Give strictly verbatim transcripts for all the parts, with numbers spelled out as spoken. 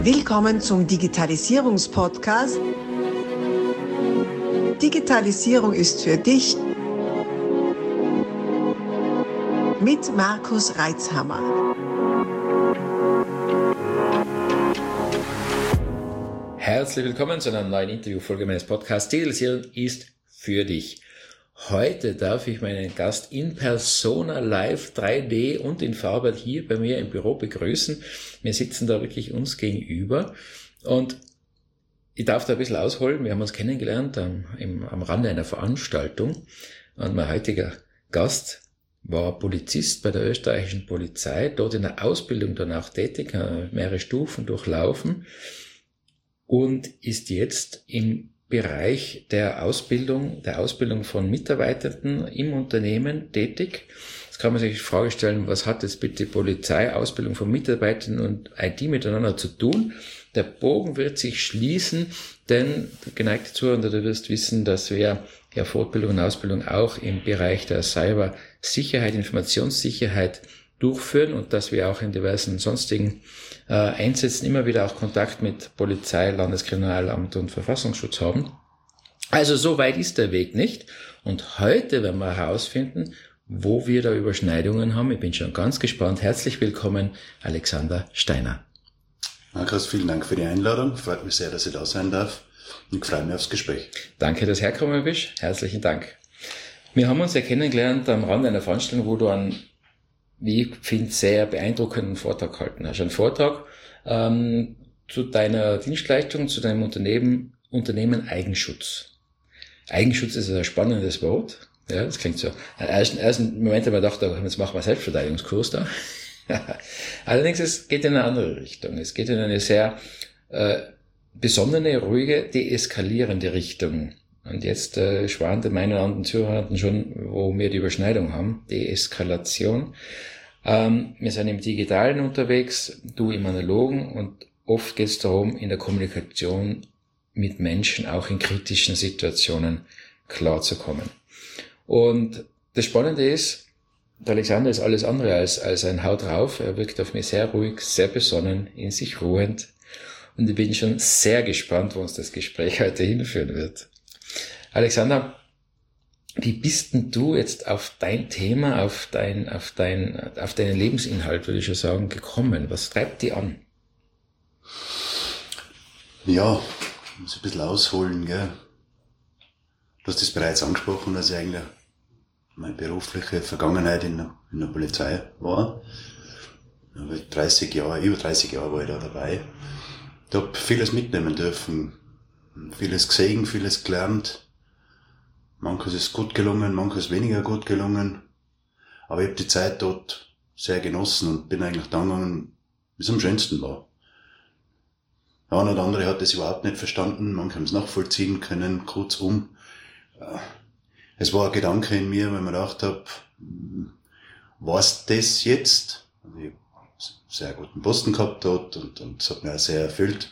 Willkommen zum Digitalisierungspodcast. Digitalisierung ist für dich mit Markus Reitzhammer. Herzlich willkommen zu einer neuen Interviewfolge meines Podcasts Digitalisierung ist für dich. Heute darf ich meinen Gast in Persona live drei D und in Farbe hier bei mir im Büro begrüßen. Wir sitzen da wirklich uns gegenüber und ich darf da ein bisschen ausholen. Wir haben uns kennengelernt am, im, am Rande einer Veranstaltung und mein heutiger Gast war Polizist bei der österreichischen Polizei, dort in der Ausbildung danach tätig, mehrere Stufen durchlaufen und ist jetzt im Bereich der Ausbildung, der Ausbildung von Mitarbeitenden im Unternehmen tätig. Jetzt kann man sich die Frage stellen, was hat jetzt bitte Polizei, Ausbildung von Mitarbeitenden und I T miteinander zu tun? Der Bogen wird sich schließen, denn geneigte Zuhörer, du wirst wissen, dass wir ja Fortbildung und Ausbildung auch im Bereich der Cybersicherheit, Informationssicherheit durchführen und dass wir auch in diversen sonstigen äh, Einsätzen immer wieder auch Kontakt mit Polizei, Landeskriminalamt und Verfassungsschutz haben. Also so weit ist der Weg nicht. Und heute werden wir herausfinden, wo wir da Überschneidungen haben. Ich bin schon ganz gespannt. Herzlich willkommen, Alexander Steiner. Markus, vielen Dank für die Einladung. Freut mich sehr, dass ich da sein darf. Und ich freue mich aufs Gespräch. Danke, dass du hergekommen bist. Herzlichen Dank. Wir haben uns ja kennengelernt am Rande einer Veranstaltung, wo du an wie ich finde, sehr beeindruckenden Vortrag gehalten hast. Ein Vortrag ähm, zu deiner Dienstleistung, zu deinem Unternehmen, Unternehmen Eigenschutz. Eigenschutz ist ein spannendes Wort. Ja, das klingt so. Im ersten, ersten Moment habe ich gedacht, jetzt machen wir einen Selbstverteidigungskurs da. Allerdings, es geht in eine andere Richtung. Es geht in eine sehr äh, besonnene, ruhige, deeskalierende Richtung. Und jetzt äh, schwant den meinen anderen Zuhörern schon, wo wir die Überschneidung haben, Deeskalation. Ähm, wir sind im Digitalen unterwegs, du im Analogen und oft geht es darum, in der Kommunikation mit Menschen auch in kritischen Situationen klarzukommen. Und das Spannende ist, der Alexander ist alles andere als, als ein Haut drauf. Er wirkt auf mich sehr ruhig, sehr besonnen, in sich ruhend. Und ich bin schon sehr gespannt, wo uns das Gespräch heute hinführen wird. Alexander, wie bist denn du jetzt auf dein Thema, auf dein, auf dein, auf deinen Lebensinhalt, würde ich schon sagen, gekommen? Was treibt dich an? Ja, ich muss ein bisschen ausholen, gell. Du hast das bereits angesprochen, dass ich eigentlich meine berufliche Vergangenheit in der, in der Polizei war. dreißig Jahre, über dreißig Jahre war ich da dabei. Ich habe vieles mitnehmen dürfen, vieles gesehen, vieles gelernt. Manches ist gut gelungen, manches weniger gut gelungen. Aber ich habe die Zeit dort sehr genossen und bin eigentlich dann gegangen, wie es am schönsten war. Der eine oder andere hat das überhaupt nicht verstanden, manche haben es nachvollziehen können, kurzum. Es war ein Gedanke in mir, wenn man gedacht habe, war's das jetzt? Ich habe einen sehr guten Posten gehabt dort und, und es hat mich auch sehr erfüllt.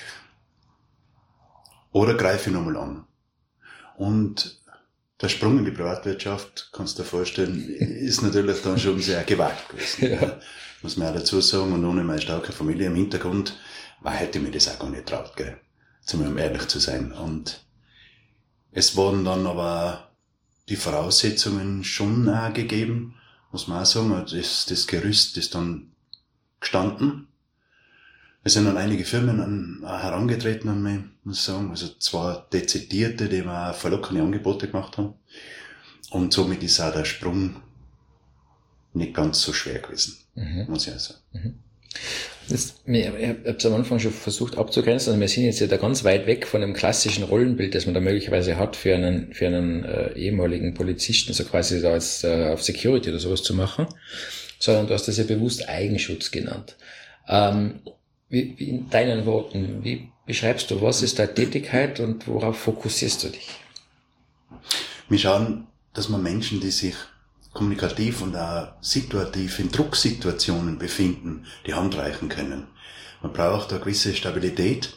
Oder greife ich nochmal an? Und der Sprung in die Privatwirtschaft, kannst du dir vorstellen, ist natürlich dann schon sehr gewagt gewesen. Ja. Muss man auch dazu sagen, und ohne meine starke Familie im Hintergrund, war, hätte ich mir das auch gar nicht traut, gell, um ehrlich zu sein. Und es wurden dann aber die Voraussetzungen schon auch gegeben, muss man auch sagen, das, das Gerüst ist dann gestanden. Es sind dann einige Firmen an, auch herangetreten an mich, muss ich sagen. Also zwei Dezidierte, die mir auch verlockende Angebote gemacht haben. Und somit ist auch der Sprung nicht ganz so schwer gewesen, mhm. muss ich auch sagen. Mhm. Das, ich habe es am Anfang schon versucht abzugrenzen. Also wir sind jetzt ja da ganz weit weg von dem klassischen Rollenbild, das man da möglicherweise hat für einen, für einen äh, ehemaligen Polizisten, so quasi da jetzt äh, auf Security oder sowas zu machen. Sondern du hast das ja bewusst Eigenschutz genannt. Ähm, Wie, wie in deinen Worten, wie beschreibst du, was ist deine Tätigkeit und worauf fokussierst du dich? Wir schauen, dass man Menschen, die sich kommunikativ und auch situativ in Drucksituationen befinden, die Hand reichen können. Man braucht eine gewisse Stabilität.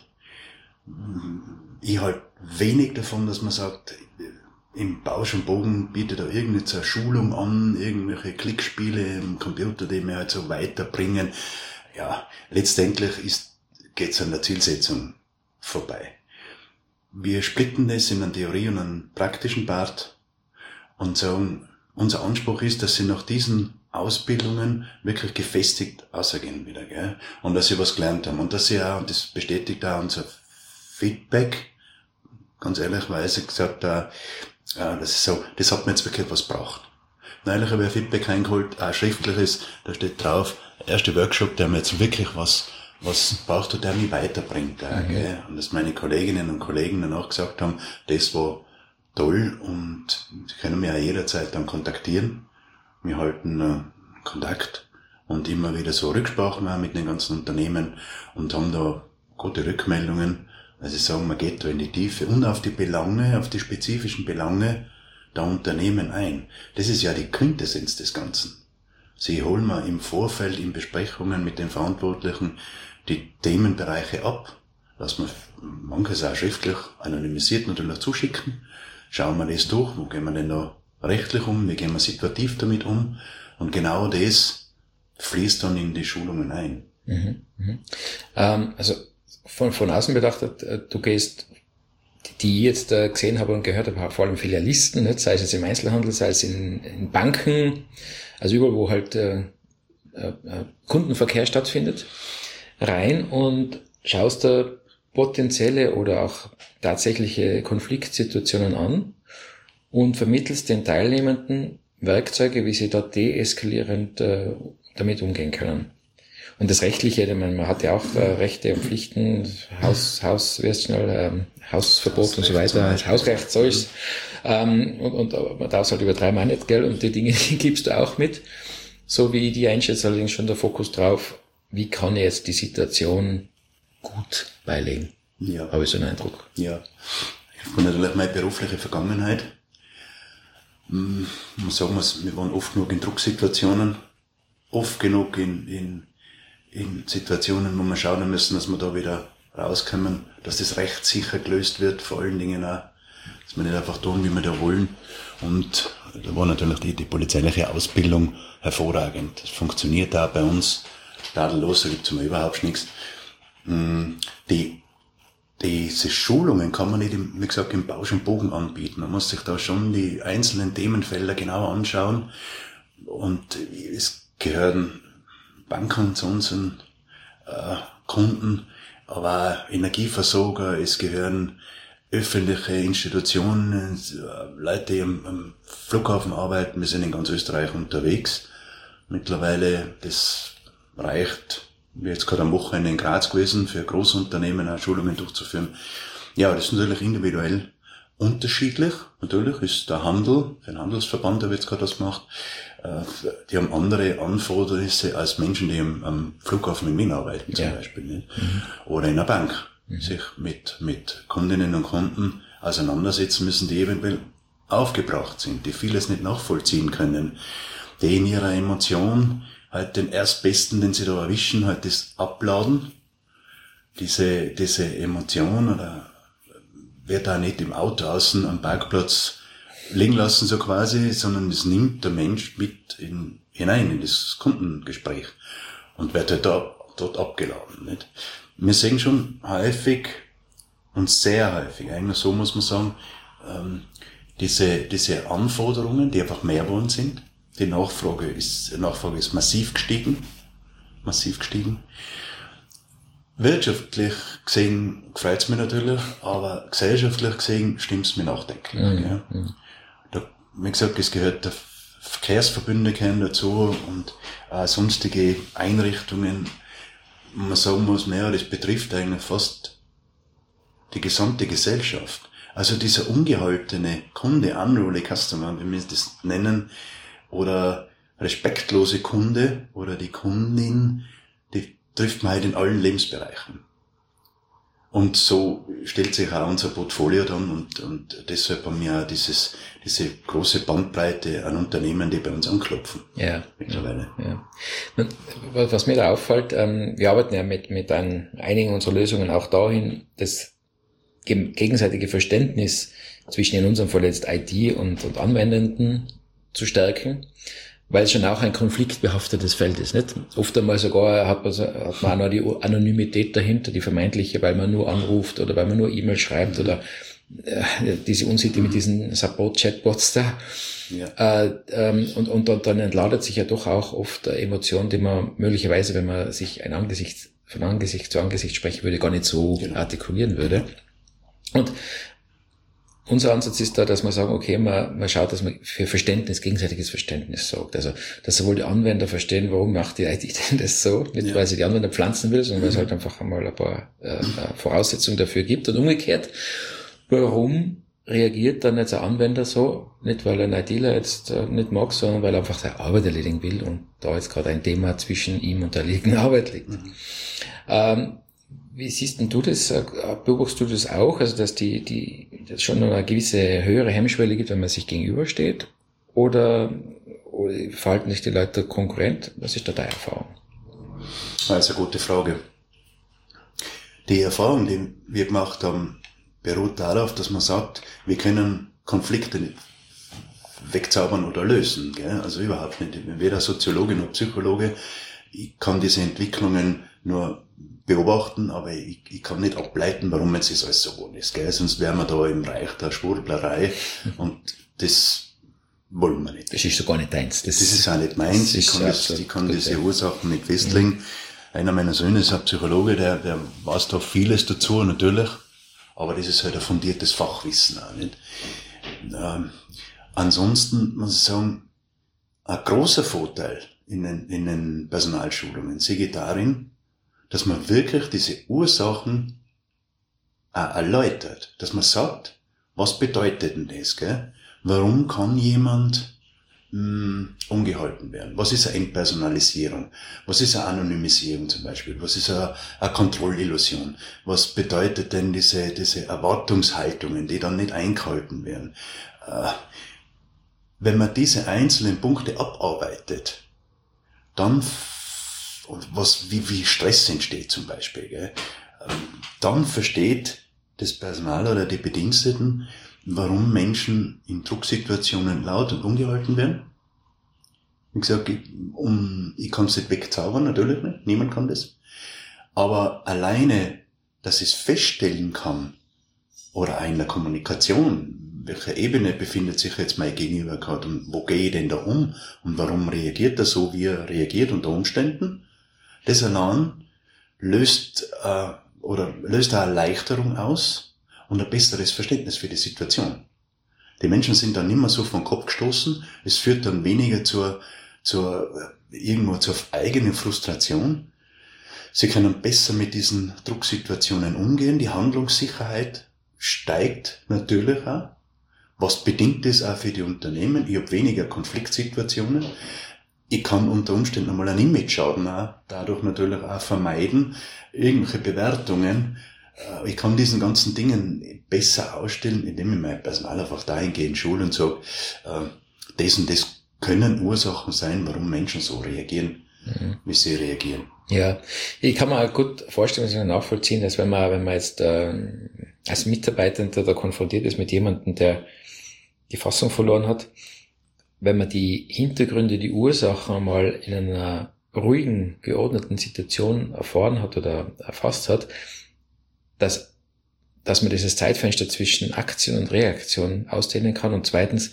Ich halte wenig davon, dass man sagt, im Bausch und Bogen bietet da irgendeine so eine Schulung an, irgendwelche Klickspiele im Computer, die mir halt so weiterbringen. Ja, letztendlich ist geht es an der Zielsetzung vorbei. Wir splitten das in einen Theorie- und einen praktischen Part und sagen, unser Anspruch ist, dass sie nach diesen Ausbildungen wirklich gefestigt rausgehen wieder, gell? Und dass sie was gelernt haben. Und dass sie auch, und das bestätigt auch unser Feedback, ganz ehrlichweise gesagt, äh, das ist so, das hat mir jetzt wirklich was gebraucht. Neulich habe ich ein Feedback eingeholt, auch schriftliches, da steht drauf, erste Workshop, der mir jetzt wirklich was, was braucht und der mich weiterbringt, äh, mhm. gell? Und dass meine Kolleginnen und Kollegen danach gesagt haben, das war toll und sie können mich auch jederzeit dann kontaktieren. Wir halten äh, Kontakt und immer wieder so Rücksprachen auch mit den ganzen Unternehmen und haben da gute Rückmeldungen. Also sagen, man geht da in die Tiefe und auf die Belange, auf die spezifischen Belange der Unternehmen ein. Das ist ja die Quintessenz des Ganzen. Sie holen wir im Vorfeld in Besprechungen mit den Verantwortlichen die Themenbereiche ab, lassen wir manches auch schriftlich anonymisiert natürlich zuschicken, schauen wir das durch, wo gehen wir denn da rechtlich um, wie gehen wir situativ damit um und genau das fließt dann in die Schulungen ein. Mhm, mhm. Ähm, also von, von außen betrachtet, du gehst, die ich jetzt äh, gesehen habe und gehört habe, vor allem Filialisten, nicht? Sei es jetzt im Einzelhandel, sei es in, in Banken, also überall, wo halt äh, äh, Kundenverkehr stattfindet, rein und schaust da potenzielle oder auch tatsächliche Konfliktsituationen an und vermittelst den Teilnehmenden Werkzeuge, wie sie dort deeskalierend äh, damit umgehen können. Und das Rechtliche, ich meine, man hat ja auch äh, Rechte und Pflichten, Haus, Haus, wie heißt schnell, ähm, Hausverbot und so weiter, Hausrecht, so ist ähm, und, und man darf es halt übertreiben auch nicht, gell, und die Dinge, die gibst du auch mit. So wie ich die einschätze, allerdings schon der Fokus drauf, wie kann ich jetzt die Situation gut beilegen. Ja. Habe ich so einen Eindruck. Ja. Ich habe natürlich meine berufliche Vergangenheit. Man sagen muss, wir waren oft genug in Drucksituationen, oft genug in, in, in Situationen, wo wir schauen müssen, dass wir da wieder rauskommen, dass das rechtssicher gelöst wird, vor allen Dingen auch, dass wir nicht einfach tun, wie wir da wollen. Und da war natürlich die, die polizeiliche Ausbildung hervorragend. Das funktioniert auch bei uns tadellos, da gibt's immer überhaupt nichts. Die, diese Schulungen kann man nicht, im, wie gesagt, im Bausch und Bogen anbieten. Man muss sich da schon die einzelnen Themenfelder genau anschauen. Und es gehören Banken zu unseren äh, Kunden, aber auch Energieversorger, es gehören öffentliche Institutionen, Leute, die am, am Flughafen arbeiten. Wir sind in ganz Österreich unterwegs. Mittlerweile, das reicht. Ich bin jetzt gerade am Wochenende in Graz gewesen, für Großunternehmen auch Schulungen durchzuführen. Ja, das ist natürlich individuell unterschiedlich. Natürlich ist der Handel, für den Handelsverband, der jetzt gerade das gemacht, die haben andere Anfordernisse als Menschen, die am, am Flughafen in Wien arbeiten, zum ja. Beispiel. Nicht? Mhm. Oder in einer Bank, mhm. sich mit, mit Kundinnen und Kunden auseinandersetzen müssen, die eventuell aufgebracht sind, die vieles nicht nachvollziehen können, die in ihrer Emotion halt den Erstbesten, den sie da erwischen, halt das abladen. Diese, diese Emotion oder wird da nicht im Auto außen am Parkplatz liegen lassen, so quasi, sondern es nimmt der Mensch mit in, hinein in das Kundengespräch und wird halt da, dort abgeladen, nicht? Wir sehen schon häufig und sehr häufig, eigentlich so muss man sagen, ähm, diese, diese Anforderungen, die einfach mehr geworden sind. Die Nachfrage ist, die Nachfrage ist massiv gestiegen, massiv gestiegen. Wirtschaftlich gesehen gefällt es mir natürlich, aber gesellschaftlich gesehen stimmt es mir nachdenklich. Mhm. Ja. Da, wie gesagt, es gehört der Verkehrsverbünde gehören dazu und äh, sonstige Einrichtungen. Man sagen muss, naja, das betrifft eigentlich fast die gesamte Gesellschaft. Also dieser ungehaltene Kunde, unruly Customer, wie wir das nennen, oder respektlose Kunde oder die Kundin, die trifft man halt in allen Lebensbereichen. Und so stellt sich auch unser Portfolio dann und, und deshalb haben wir auch dieses, diese große Bandbreite an Unternehmen, die bei uns anklopfen. Ja. Mittlerweile. Ja. Was mir da auffällt, wir arbeiten ja mit, mit ein, einigen unserer Lösungen auch dahin, das gegenseitige Verständnis zwischen in unserem Fall jetzt I T und, und Anwendenden zu stärken. weil es schon auch ein konfliktbehaftetes Feld ist, nicht? Oft einmal sogar hat man, so, hat man auch noch die Anonymität dahinter, die vermeintliche, weil man nur anruft oder weil man nur E-Mail schreibt oder äh, diese Unsitte mit diesen Support-Chatbots da. Ja. Äh, ähm, und, und, und dann entladet sich ja doch auch oft eine Emotion, die man möglicherweise, wenn man sich ein Angesicht, von Angesicht zu Angesicht sprechen würde, gar nicht so genau. artikulieren würde. Und unser Ansatz ist da, dass wir sagen, okay, man, man schaut, dass man für Verständnis, gegenseitiges Verständnis sorgt. Also, dass sowohl die Anwender verstehen, warum macht die I T denn das so? Nicht, ja. weil sie die Anwender pflanzen will, sondern weil es halt einfach einmal ein paar äh, Voraussetzungen dafür gibt. Und umgekehrt, warum reagiert dann jetzt ein Anwender so? Nicht, weil ein ITler jetzt äh, nicht mag, sondern weil er einfach seine Arbeit erledigen will und da jetzt gerade ein Thema zwischen ihm und der erledigten Arbeit liegt. Mhm. Ähm, Wie siehst denn du das? Beobachtest du das auch? Also, dass die, die, dass schon eine gewisse höhere Hemmschwelle gibt, wenn man sich gegenübersteht? Oder, oder verhalten sich die Leute konkurrent? Was ist da deine Erfahrung? Das ist eine gute Frage. Die Erfahrung, die wir gemacht haben, beruht darauf, dass man sagt, wir können Konflikte nicht wegzaubern oder lösen, gell? Also überhaupt nicht. Weder Soziologe noch Psychologe. Ich kann diese Entwicklungen nur beobachten, aber ich, ich kann nicht ableiten, warum jetzt das alles so geworden ist, gell? Sonst wären wir da im Reich der Schwurblerei und das wollen wir nicht. Das ist so gar nicht deins. Das, das ist auch nicht meins. Ich kann, das, ich kann diese Ursachen nicht festlegen. Mhm. Einer meiner Söhne ist ein Psychologe, der, der weiß da vieles dazu, natürlich, aber das ist halt ein fundiertes Fachwissen auch nicht. Ähm, ansonsten muss ich sagen, ein großer Vorteil in den, in den Personalschulungen sehe ich darin, dass man wirklich diese Ursachen auch erläutert, dass man sagt, was bedeutet denn das, gell? Warum kann jemand mh, ungehalten werden? Was ist eine Entpersonalisierung? Was ist eine Anonymisierung zum Beispiel? Was ist eine, eine Kontrollillusion? Was bedeutet denn diese, diese Erwartungshaltungen, die dann nicht eingehalten werden? Äh, wenn man diese einzelnen Punkte abarbeitet, dann was, wie, wie Stress entsteht zum Beispiel, gell? Dann versteht das Personal oder die Bediensteten, warum Menschen in Drucksituationen laut und ungehalten werden. Wie gesagt, ich, um, ich kann es nicht wegzaubern, natürlich nicht, niemand kann das. Aber alleine, dass ich es feststellen kann, oder in der Kommunikation, welcher Ebene befindet sich jetzt mein Gegenüber gerade und wo gehe ich denn da um und warum reagiert er so, wie er reagiert unter Umständen, das allein löst äh, oder löst eine Erleichterung aus und ein besseres Verständnis für die Situation. Die Menschen sind dann nicht mehr so vom Kopf gestoßen, es führt dann weniger zur, zur irgendwo zur eigenen Frustration. Sie können besser mit diesen Drucksituationen umgehen, die Handlungssicherheit steigt natürlich auch. Was bedingt das auch für die Unternehmen? Ich habe weniger Konfliktsituationen. Ich kann unter Umständen einmal einen Image-Schaden auch dadurch natürlich auch vermeiden. Irgendwelche Bewertungen. Ich kann diesen ganzen Dingen besser ausstellen, indem ich mein Personal einfach dahingehend schule und sage, das und das können Ursachen sein, warum Menschen so reagieren, mhm. wie sie reagieren. Ja, ich kann mir gut vorstellen, dass nachvollziehen, dass wenn man, wenn man jetzt äh, als Mitarbeiter da konfrontiert ist mit jemandem, der die Fassung verloren hat, wenn man die Hintergründe, die Ursachen einmal in einer ruhigen, geordneten Situation erfahren hat oder erfasst hat, dass, dass man dieses Zeitfenster zwischen Aktion und Reaktion ausdehnen kann und zweitens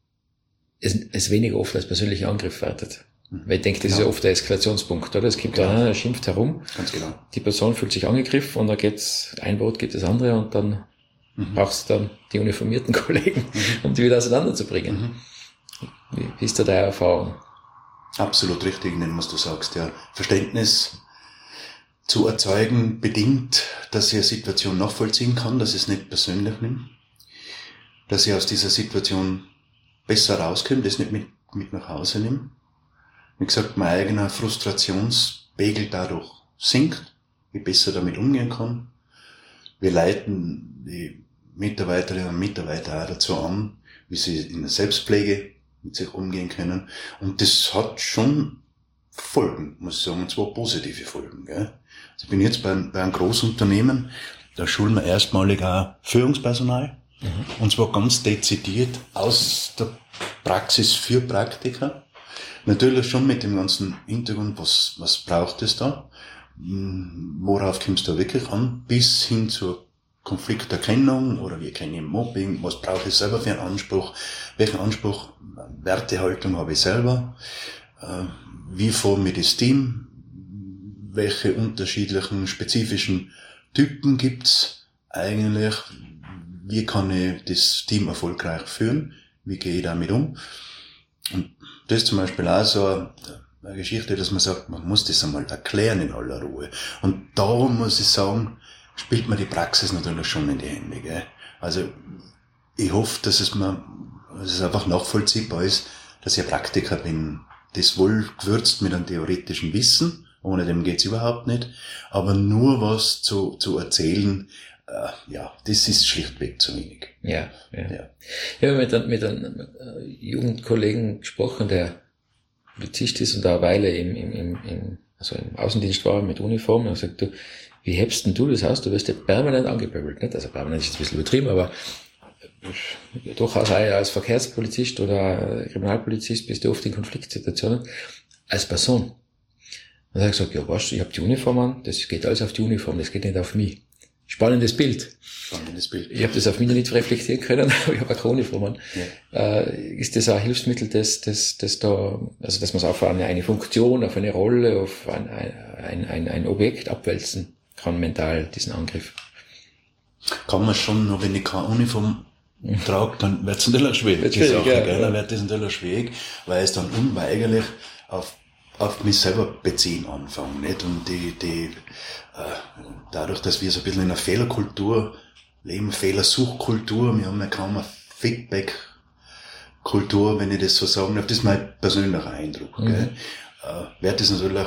es, es weniger oft als persönlicher Angriff wertet. Mhm. Weil ich denke, das genau. ist ja oft der Eskalationspunkt, oder? Es gibt genau. da einer, der schimpft herum, ganz genau. Die Person fühlt sich angegriffen und dann geht's, ein Wort gibt das andere und dann mhm. brauchst du dann die uniformierten Kollegen, mhm. um die wieder auseinanderzubringen. Mhm. Wie, wie ist da deine Erfahrung? Absolut richtig, nennen was du sagst, ja. Verständnis zu erzeugen bedingt, dass ich eine Situation nachvollziehen kann, dass ich es nicht persönlich nehme, dass ich aus dieser Situation besser rauskomme, das nicht mit, mit nach Hause nehme. Wie gesagt, mein eigener Frustrationspegel dadurch sinkt, ich besser damit umgehen kann. Wir leiten die Mitarbeiterinnen und Mitarbeiter auch dazu an, wie sie in der Selbstpflege mit sich umgehen können. Und das hat schon Folgen, muss ich sagen, und zwar positive Folgen. Gell? Also ich bin jetzt bei, bei einem Großunternehmen, da schulen wir erstmalig auch Führungspersonal, mhm. und zwar ganz dezidiert aus der Praxis für Praktiker. Natürlich schon mit dem ganzen Hintergrund, was, was braucht es da? Worauf kommt es da wirklich an? Bis hin zur Konflikterkennung oder wie kenne ich Mobbing? Was brauche ich selber für einen Anspruch? Welchen Anspruch, Wertehaltung habe ich selber? Wie forme ich das Team? Welche unterschiedlichen, spezifischen Typen gibt's eigentlich? Wie kann ich das Team erfolgreich führen? Wie gehe ich damit um? Und das ist zum Beispiel auch so eine Geschichte, dass man sagt, man muss das einmal erklären in aller Ruhe. Und da muss ich sagen, spielt mir die Praxis natürlich schon in die Hände. Gell? Also ich hoffe, dass es mir, dass es einfach nachvollziehbar ist, dass ich ein Praktiker bin. Das wohl gewürzt mit einem theoretischen Wissen, ohne dem geht's überhaupt nicht. Aber nur was zu, zu erzählen, äh, ja, das ist schlichtweg zu wenig. Ja, ja. ja. Ich habe mit einem, mit einem Jugendkollegen gesprochen, der Polizist ist und da eine Weile im, im, im, im, also im Außendienst war mit Uniform, und er sagt, du, wie hebst denn du das aus? Du wirst ja permanent angepöbelt, nicht? Also permanent ist jetzt ein bisschen übertrieben, aber durchaus auch als Verkehrspolizist oder Kriminalpolizist bist du oft in Konfliktsituationen als Person. Und dann habe ich gesagt, ja, weißt du, ich habe die Uniform an, das geht alles auf die Uniform, das geht nicht auf mich. Spannendes Bild. Spannendes Bild. Ich habe das auf mich noch nicht reflektieren können, aber ich habe eine Uniform an. Ja. Äh, ist das ein Hilfsmittel, das, das, das da, also dass man es auf eine, eine Funktion, auf eine Rolle, auf ein, ein, ein, ein Objekt abwälzen kann, mental, diesen Angriff? Kann man schon, nur wenn ich keine Uniform trage, dann wird es natürlich schwierig. schwierig Sache, ja, gell? ja. Dann wird das natürlich schwierig, weil es dann unweigerlich auf, auf mich selber beziehen anfangen, nicht? Und die, die, äh, dadurch, dass wir so ein bisschen in einer Fehlerkultur leben, Fehlersuchkultur, wir haben ja kaum eine Feedback-Kultur, wenn ich das so sagen darf, das ist mein persönlicher Eindruck, mhm. gell? Äh, wird das natürlich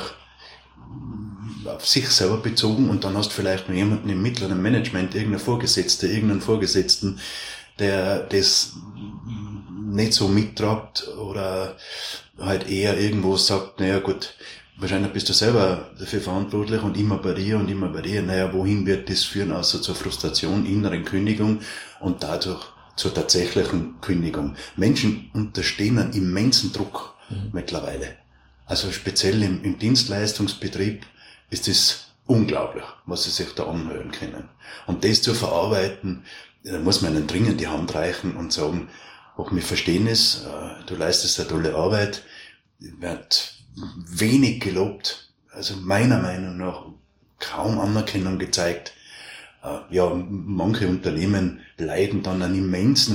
auf sich selber bezogen und dann hast du vielleicht noch jemanden im mittleren Management, irgendeinen Vorgesetzten, irgendeinen Vorgesetzten, der das nicht so mittragt oder halt eher irgendwo sagt, naja gut, wahrscheinlich bist du selber dafür verantwortlich und immer bei dir und immer bei dir, naja, wohin wird das führen, außer zur Frustration, inneren Kündigung und dadurch zur tatsächlichen Kündigung. Menschen unterstehen einen immensen Druck mhm. mittlerweile. Also speziell im, im Dienstleistungsbetrieb ist es unglaublich, was sie sich da anhören können. Und das zu verarbeiten, da muss man ihnen dringend die Hand reichen und sagen, auch wir verstehen es, du leistest eine tolle Arbeit, wird wenig gelobt, also meiner Meinung nach kaum Anerkennung gezeigt. Ja, manche Unternehmen leiden dann an immensen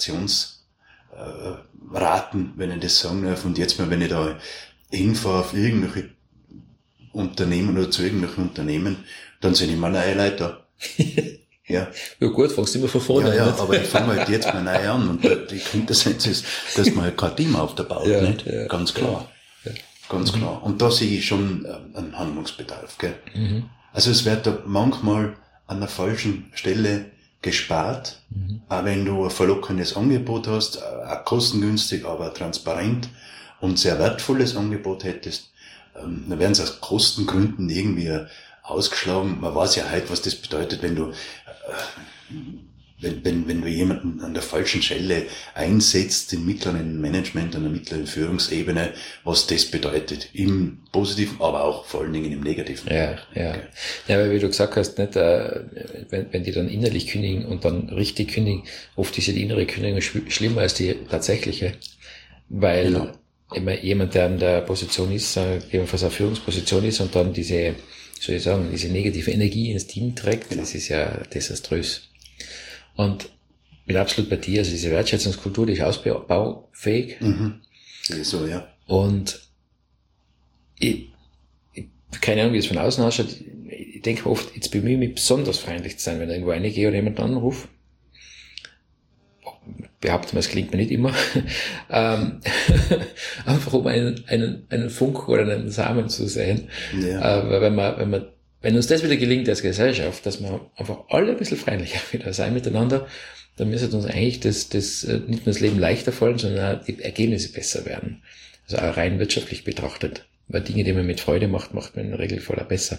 Fluktuationsraten, wenn ich das sagen darf. Und jetzt mal, wenn ich da hinfahre auf irgendwelche Unternehmen oder zu irgendwelchen Unternehmen, dann sind immer neue Leute da. Ja. Ja gut, fangst du immer von vorne an. Ja, ja, ja, aber ich fange halt jetzt mal neu an und die Quintessenz ist, dass man halt kein Team aufbaut, ja, nicht? Ja, ganz klar. Ja. Ganz mhm. klar. Und da sehe ich schon äh, einen Handlungsbedarf, gell? Mhm. Also es wird da manchmal an der falschen Stelle gespart, mhm. auch wenn du ein verlockendes Angebot hast, auch kostengünstig, aber transparent und sehr wertvolles Angebot hättest, ähm, dann werden sie aus Kostengründen irgendwie ausgeschlagen. Man weiß ja halt, was das bedeutet, wenn du äh, wenn, wenn, wenn du jemanden an der falschen Stelle einsetzt, im mittleren Management, an der mittleren Führungsebene, was das bedeutet. Im Positiven, aber auch vor allen Dingen im Negativen. Ja, ja. Okay. Ja, weil wie du gesagt hast, nicht, äh, wenn, wenn die dann innerlich kündigen und dann richtig kündigen, oft ist ja die innere Kündigung sch- schlimmer als die tatsächliche. Weil genau. immer jemand, der an der Position ist, äh, jedenfalls eine Führungsposition ist und dann diese, soll ich sagen, diese negative Energie ins Team trägt, genau. Das ist ja desaströs. Und bin absolut bei dir, also diese Wertschätzungskultur, die ist ausbaufähig. Mhm. So, ja. Und ich, ich, keine Ahnung, wie es von außen ausschaut, ich denke oft, jetzt bemühe ich mich besonders freundlich zu sein, wenn ich irgendwo reingehe oder jemanden anrufe. Behaupten wir, es klingt mir nicht immer. ähm, einfach um einen, einen, einen Funken oder einen Samen zu sehen. Ja. Äh, weil wenn man, wenn man, wenn uns das wieder gelingt als Gesellschaft, dass wir einfach alle ein bisschen freundlicher wieder sein miteinander, dann müsste uns eigentlich das, das, nicht nur das Leben leichter fallen, sondern auch die Ergebnisse besser werden. Also auch rein wirtschaftlich betrachtet. Weil Dinge, die man mit Freude macht, macht man in der Regel voller besser.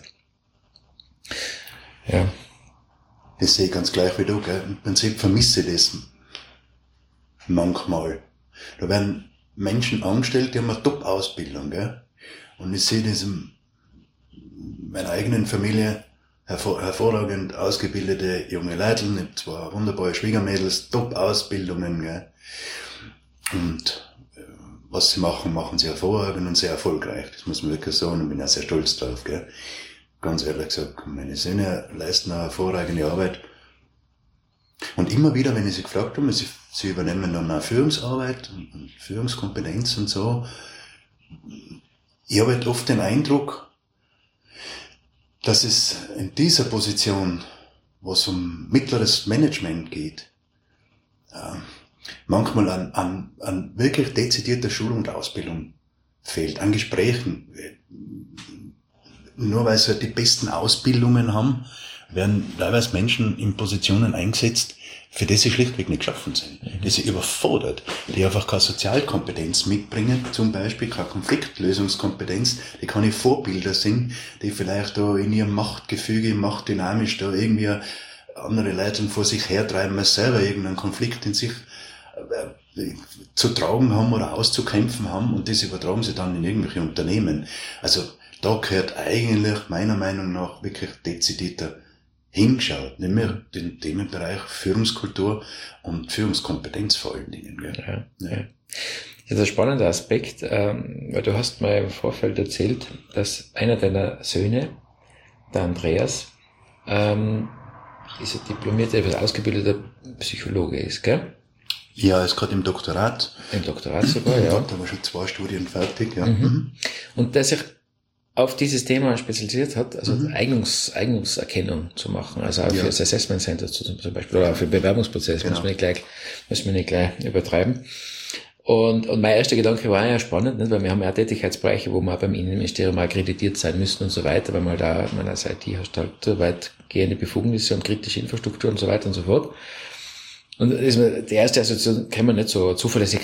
Ja. Das sehe ich ganz gleich wie du, gell? Im Prinzip vermisse ich das manchmal. Da werden Menschen angestellt, die haben eine Top-Ausbildung, gell? Und ich sehe das in meiner eigenen Familie, hervor, hervorragend ausgebildete junge Leute, ich habe zwei wunderbare Schwiegermädels, Top-Ausbildungen, gell? Und äh, was sie machen, machen sie hervorragend und sehr erfolgreich. Das muss man wirklich sagen und bin auch sehr stolz drauf, gell? Ganz ehrlich gesagt, meine Söhne leisten eine hervorragende Arbeit. Und immer wieder, wenn ich sie gefragt habe, sie, sie übernehmen dann auch Führungsarbeit und Führungskompetenz und so, ich habe halt oft den Eindruck, dass es in dieser Position, wo es um mittleres Management geht, äh, manchmal an, an, an wirklich dezidierter Schulung und Ausbildung fehlt, an Gesprächen. Nur weil sie halt die besten Ausbildungen haben, werden teilweise Menschen in Positionen eingesetzt, für die sie schlichtweg nicht geschaffen sind, die sie überfordert, die einfach keine Sozialkompetenz mitbringen, zum Beispiel keine Konfliktlösungskompetenz, die keine Vorbilder sind, die vielleicht da in ihrem Machtgefüge, machtdynamisch da irgendwie andere Leute vor sich hertreiben, weil sie selber irgendeinen Konflikt in sich äh, zu tragen haben oder auszukämpfen haben und das übertragen sie dann in irgendwelche Unternehmen. Also da gehört eigentlich meiner Meinung nach wirklich dezidierter hingeschaut, nämlich den Themenbereich Führungskultur und Führungskompetenz vor allen Dingen. Gell? Ja, ja. Das ist ein spannender Aspekt, ähm, weil du hast mir im Vorfeld erzählt, dass einer deiner Söhne, der Andreas, ähm, ist ein diplomierter, ausgebildeter Psychologe ist, gell? Ja, er ist gerade im Doktorat. Im Doktorat sogar, ja. Da war schon zwei Studien fertig, ja. Mhm. Und der sich auf dieses Thema spezialisiert hat, also mhm. Eignungs, Eignungserkennung zu machen, also auch ja. für das Assessment Center zum Beispiel, oder auch für den Bewerbungsprozess, genau. muss man nicht gleich, muss man nicht gleich übertreiben. Und, und mein erster Gedanke war ja spannend, nicht? Weil wir haben ja Tätigkeitsbereiche, wo wir auch beim Innenministerium akkreditiert sein müssen und so weiter, weil man da, man als I T hast halt weitgehende Befugnisse und kritische Infrastruktur und so weiter und so fort. Und das ist mir, die erste Assoziation kennen wir nicht so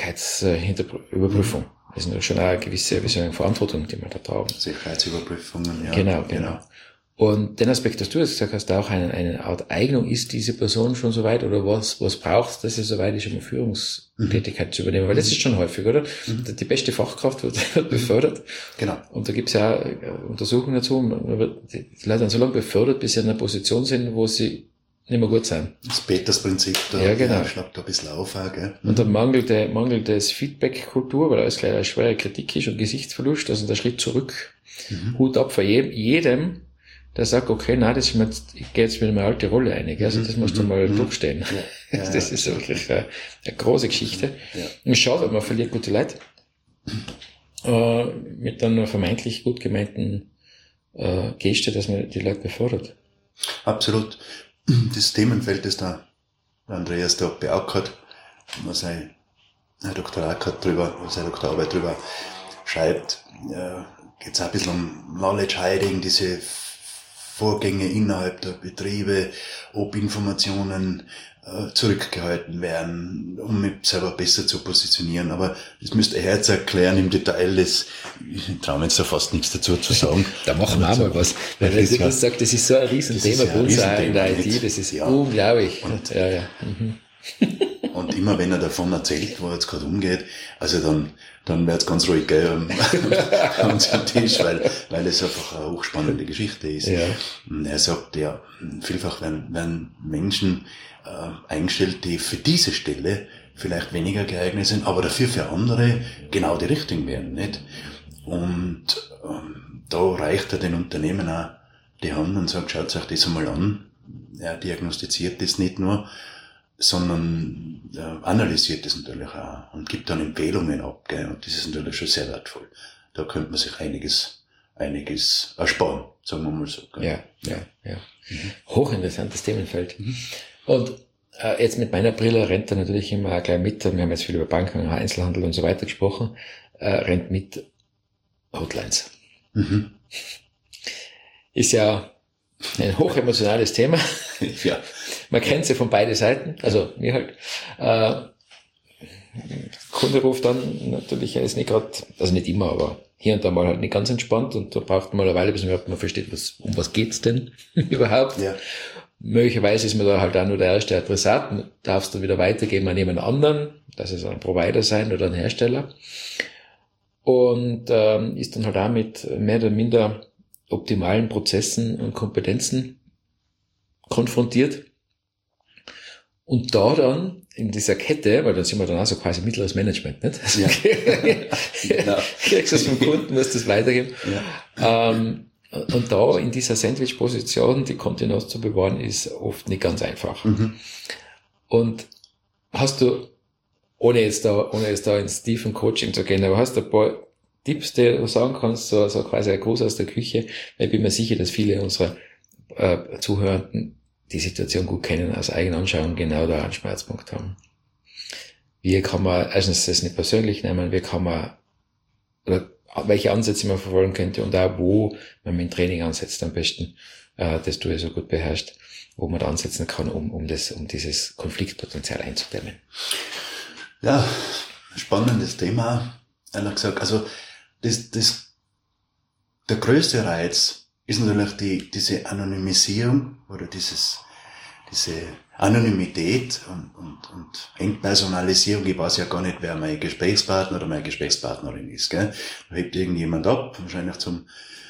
Zuverlässigkeitsüberprüfung. Das ist schon eine gewisse, wie soll ich sagen, Verantwortung, die wir da tragen. Sicherheitsüberprüfungen, ja. Genau, genau. Und den Aspekt, dass du jetzt gesagt hast, da auch eine, eine Art Eignung, ist diese Person schon soweit oder was, was braucht, dass sie soweit ist, um eine Führungstätigkeit mhm. zu übernehmen? Weil das ist schon häufig, oder? Mhm. Die beste Fachkraft wird, wird befördert. Genau. Und da gibt's ja auch Untersuchungen dazu, man wird die Leute dann so lange befördert, bis sie in einer Position sind, wo sie nicht mehr gut sein. Das Peters-Prinzip, da ja, genau. schlagt da ein bisschen auf, auch, gell? Und dann mangelt, mangelt es Feedback-Kultur, weil alles gleich eine schwere Kritik ist und Gesichtsverlust, also der Schritt zurück. Mhm. Hut ab vor jedem, jedem, der sagt, okay, nein, das ist mir jetzt, ich gehe jetzt mit einer alten Rolle ein, also das musst du mal mhm. durchstehen. Ja. Ja, das ist wirklich eine, eine große Geschichte. Ja. Und schade, weil man verliert gute Leute, äh, mit einer vermeintlich gut gemeinten äh, Geste, dass man die Leute befördert. Absolut. Das Themenfeld, das der Andreas da beauckert, was sein Doktorat hat drüber, was seine Doktorarbeit drüber schreibt, äh, geht es auch ein bisschen um Knowledge Hiding, diese Vorgänge innerhalb der Betriebe, ob Informationen äh, zurückgehalten werden, um mich selber besser zu positionieren. Aber das müsste er jetzt erklären im Detail. Das, ich traue mir jetzt da fast nichts dazu zu sagen. Da machen wir auch mal was. Weil wenn du das sagst, das ist so ein Riesenthema bei uns in der I T, das ist ja unglaublich. Und, ja, ja. Mhm. Und immer wenn er davon erzählt, wo er jetzt gerade umgeht, also dann, dann wird's ganz ruhig, gell, am, am Tisch, weil, weil es einfach eine hochspannende Geschichte ist. Ja. Und er sagt, ja, vielfach werden, werden Menschen äh, eingestellt, die für diese Stelle vielleicht weniger geeignet sind, aber dafür für andere genau die richtigen wären, nicht? Und ähm, da reicht er den Unternehmen auch die Hand und sagt, schaut euch das einmal an. Er diagnostiziert das nicht nur, sondern äh, analysiert das natürlich auch und gibt dann Empfehlungen ab, gell? Und das ist natürlich schon sehr wertvoll. Da könnte man sich einiges, einiges ersparen, sagen wir mal so. Gell? Ja, ja, ja. Mhm. Hochinteressantes Themenfeld. Mhm. Und äh, jetzt mit meiner Brille rennt er natürlich immer gleich mit, wir haben jetzt viel über Banken, Einzelhandel und so weiter gesprochen, äh, rennt mit Hotlines. Mhm. Ist ja ein hochemotionales Thema. Ja. Man kennt sie von beiden Seiten, also mir halt. Äh, Kunde ruft dann natürlich, er ist nicht gerade, also nicht immer, aber hier und da mal halt nicht ganz entspannt und da braucht man mal eine Weile, bis man überhaupt mal versteht, was, um was geht's denn überhaupt. Ja. Möglicherweise ist man da halt auch nur der erste Adressat, und darfst du wieder weitergeben an jemand anderen, das ist ein Provider sein oder ein Hersteller. Und ähm, ist dann halt auch mit mehr oder minder optimalen Prozessen und Kompetenzen konfrontiert. Und da dann in dieser Kette, weil dann sind wir dann auch so quasi mittleres Management, nicht? Also, ja. Genau. Kriegst du es vom Kunden, musst das weitergeben. Ja. Ähm, und da in dieser Sandwich-Position die Kontenance zu bewahren, ist oft nicht ganz einfach. Mhm. Und hast du, ohne jetzt da, ohne jetzt da ins tiefen Coaching zu gehen, aber hast du ein paar Tipps, die du sagen kannst, so, so quasi ein Gruß aus der Küche, weil ich bin mir sicher, dass viele unserer äh, Zuhörenden die Situation gut kennen, aus eigener Anschauung genau da einen Schmerzpunkt haben. Wie kann man erstens das nicht persönlich nehmen, wie kann man, oder welche Ansätze man verfolgen könnte und auch wo man mit dem Training ansetzt am besten, äh, das du ja so gut beherrschst, wo man da ansetzen kann, um, um das, um dieses Konfliktpotenzial einzudämmen. Ja, spannendes Thema, ehrlich gesagt. Also, das, das, der größte Reiz ist natürlich die, diese Anonymisierung oder dieses, diese Anonymität und, und, und Entpersonalisierung. Ich weiß ja gar nicht, wer mein Gesprächspartner oder meine Gesprächspartnerin ist, gell. Da hebt irgendjemand ab, wahrscheinlich zum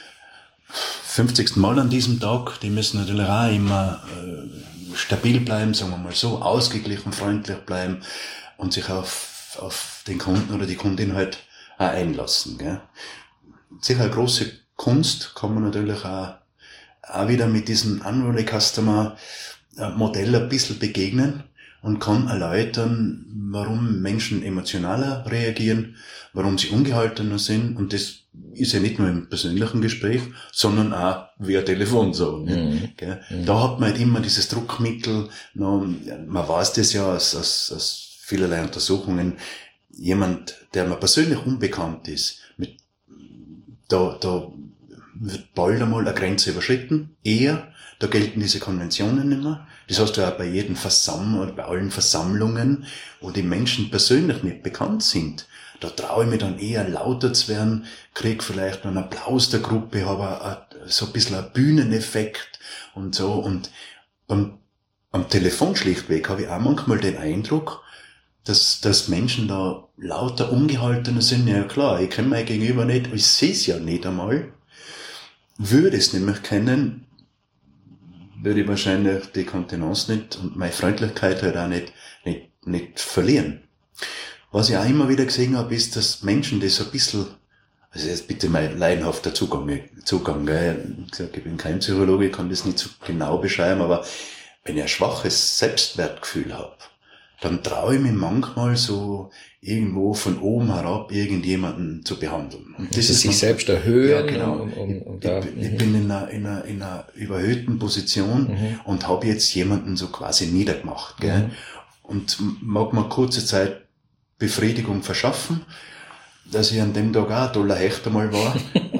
fünfzigsten Mal an diesem Tag. Die müssen natürlich auch immer äh, stabil bleiben, sagen wir mal so, ausgeglichen, freundlich bleiben und sich auf, auf den Kunden oder die Kundin halt auch einlassen, gell. Sicher eine große Kunst kann man natürlich auch, auch wieder mit diesem Unruly Customer Modell ein bisschen begegnen und kann erläutern, warum Menschen emotionaler reagieren, warum sie ungehaltener sind. Und das ist ja nicht nur im persönlichen Gespräch, sondern auch via Telefon so. Mhm. Gell? Mhm. Da hat man halt immer dieses Druckmittel, man weiß das ja aus, aus, aus vielerlei Untersuchungen, jemand, der mir persönlich unbekannt ist, mit, da, da wird bald einmal eine Grenze überschritten, eher, da gelten diese Konventionen nicht mehr. Das hast du auch bei jedem Versammlung oder bei allen Versammlungen, wo die Menschen persönlich nicht bekannt sind. Da traue ich mich dann eher lauter zu werden, krieg vielleicht noch einen Applaus der Gruppe, habe so ein bisschen einen Bühneneffekt und so. Und beim, am Telefon schlichtweg habe ich auch manchmal den Eindruck, dass, dass Menschen da lauter ungehaltener sind. Ja klar, ich kenne mein Gegenüber nicht, ich sehe es ja nicht einmal. Würde es nämlich kennen, würde ich wahrscheinlich die Kontenance nicht und meine Freundlichkeit halt auch nicht, nicht, nicht verlieren. Was ich auch immer wieder gesehen habe, ist, dass Menschen das so ein bisschen, also jetzt bitte mein laienhafter Zugang, Zugang, gell. Ich sag, ich bin kein Psychologe, ich kann das nicht so genau beschreiben, aber wenn ich ein schwaches Selbstwertgefühl habe, dann traue ich mich manchmal so irgendwo von oben herab irgendjemanden zu behandeln. Und das also ist sich selbst erhöhen. Ja, genau. Um, um, um ich, da, ich, ich bin in einer, in einer, in einer überhöhten Position mhm. und habe jetzt jemanden so quasi niedergemacht. Gell? Mhm. Und mag mir kurze Zeit Befriedigung verschaffen, dass ich an dem Tag auch ein toller Hecht einmal war.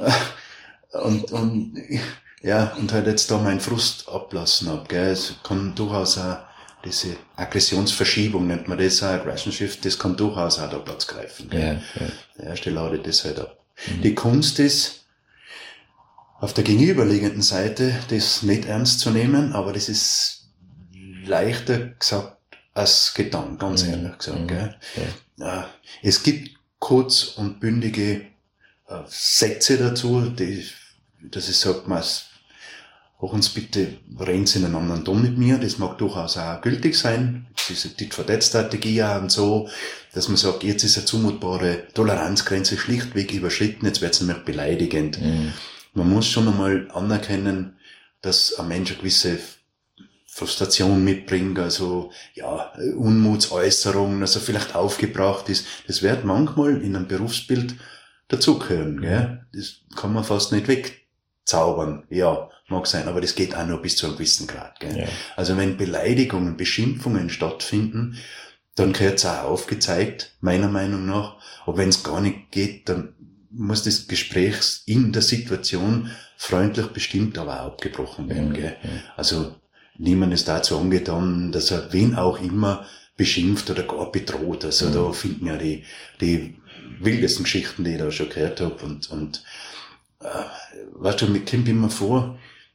und, und, ja, und halt jetzt da meinen Frust ablassen habe. Gell? Es kann durchaus auch diese Aggressionsverschiebung, nennt man das auch, Aggression Shift, das kann durchaus auch da Platz greifen. Ja, ja. Der erste lautet das halt ab. Mhm. Die Kunst ist, auf der gegenüberliegenden Seite das nicht ernst zu nehmen, aber das ist leichter gesagt als getan, ganz mhm. ehrlich gesagt. Mhm. Gell? Ja. Es gibt kurz und bündige äh, Sätze dazu, die, dass ich sage, man hoch uns bitte, reden Sie in einen anderen Ton mit mir, das mag durchaus auch gültig sein, diese Tit-for-Tat-Strategie auch und so, dass man sagt, jetzt ist eine zumutbare Toleranzgrenze schlichtweg überschritten, jetzt wird es nämlich beleidigend. Mhm. Man muss schon einmal anerkennen, dass ein Mensch eine gewisse Frustration mitbringt, also ja, Unmutsäußerungen, also vielleicht aufgebracht ist. Das wird manchmal in einem Berufsbild dazugehören, gell? Das kann man fast nicht wegzaubern, ja. Mag sein, aber das geht auch nur bis zu einem gewissen Grad. Gell? Ja. Also wenn Beleidigungen, Beschimpfungen stattfinden, dann gehört es auch aufgezeigt, meiner Meinung nach. Aber wenn es gar nicht geht, dann muss das Gespräch in der Situation freundlich bestimmt, aber auch abgebrochen werden. Ja. Gell? Ja. Also niemand ist dazu angetan, dass er wen auch immer beschimpft oder gar bedroht. Also ja. Da finden ja die, die wildesten Geschichten, die ich da schon gehört habe. Und, und äh, weißt du, mir kommt immer vor,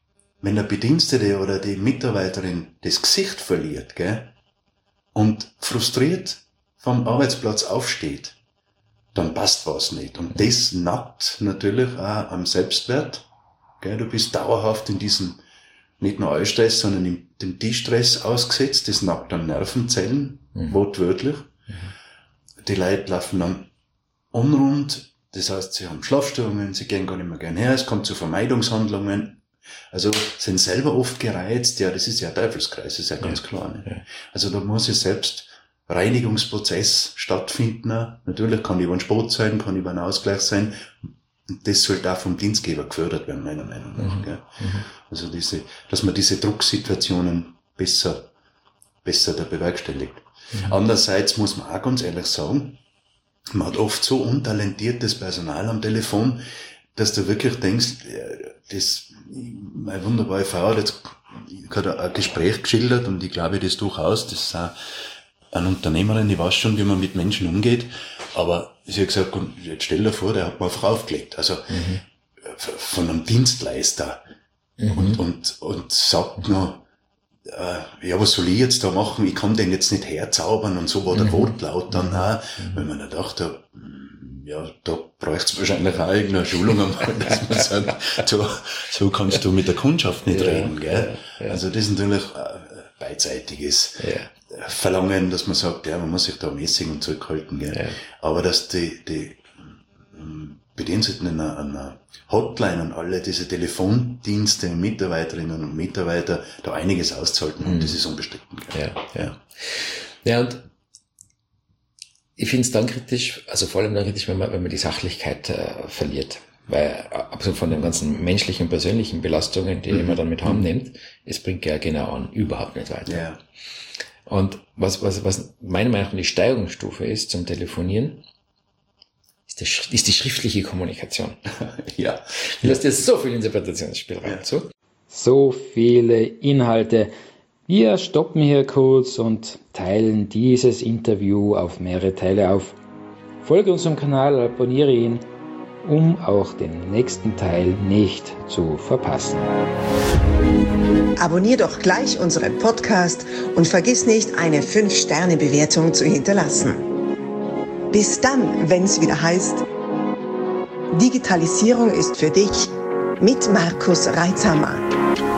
wenn der Bedienstete oder die Mitarbeiterin das Gesicht verliert, gell, und frustriert vom Arbeitsplatz aufsteht, dann passt was nicht. Und das nackt natürlich auch am Selbstwert. Gell, du bist dauerhaft in diesem, nicht nur Eustress, sondern in dem Distress ausgesetzt. Das nackt an Nervenzellen, mhm. wortwörtlich. Mhm. Die Leute laufen dann unrund. Das heißt, sie haben Schlafstörungen, sie gehen gar nicht mehr gern her, es kommt zu Vermeidungshandlungen. Also sind selber oft gereizt. Ja, das ist ja ein Teufelskreis, das ist ja ganz ja. klar. Ne? Ja. Also da muss ja selbst Reinigungsprozess stattfinden. Natürlich kann über einen Sport sein, kann über einen Ausgleich sein. Und das sollte auch vom Dienstgeber gefördert werden, meiner Meinung nach. Mhm. Gell? Mhm. Also diese, dass man diese Drucksituationen besser, besser da bewerkstelligt. Mhm. Andererseits muss man auch ganz ehrlich sagen, man hat oft so untalentiertes Personal am Telefon, dass du wirklich denkst, das, meine wunderbare Frau hat jetzt gerade ein Gespräch geschildert und ich glaube das durchaus, das ist auch eine Unternehmerin, die weiß schon, wie man mit Menschen umgeht, aber sie hat gesagt, jetzt stell dir vor, der hat mal auf raufgelegt, also mhm. von einem Dienstleister mhm. und, und, und sagt noch, äh, ja, was soll ich jetzt da machen, ich kann den jetzt nicht herzaubern und so war der mhm. Wortlaut dann auch, mhm. weil man dann dachte, ja, da bräuchte es wahrscheinlich auch irgendeine Schulung einmal, dass man sagt, so, so kannst du mit der Kundschaft nicht ja, reden, gell? Ja, ja. Also das ist natürlich ein beidseitiges ja. Verlangen, dass man sagt, ja, man muss sich da mäßig und zurückhalten, gell? Ja. Aber dass die, die Bediensteten in einer, einer Hotline und alle diese Telefondienste, Mitarbeiterinnen und Mitarbeiter da einiges auszuhalten haben, mhm. das ist unbestritten, gell? Ja, ja. Ja, und ich finde es dann kritisch, also vor allem dann kritisch, wenn man, wenn man die Sachlichkeit äh, verliert. Weil, abgesehen von den ganzen menschlichen und persönlichen Belastungen, die mhm. man dann mit haben nimmt, es bringt ja genau an überhaupt nicht weiter. Ja. Und was, was, was meiner Meinung nach die Steigerungsstufe ist zum Telefonieren, ist, der, ist die schriftliche Kommunikation. Ja. Du lässt dir so viel Interpretationsspielraum ja. zu. So viele Inhalte. Wir stoppen hier kurz und teilen dieses Interview auf mehrere Teile auf. Folge unserem Kanal, abonniere ihn, um auch den nächsten Teil nicht zu verpassen. Abonnier doch gleich unseren Podcast und vergiss nicht, eine fünf Sterne Bewertung zu hinterlassen. Bis dann, wenn es wieder heißt, Digitalisierung ist für dich mit Markus Reitzhammer.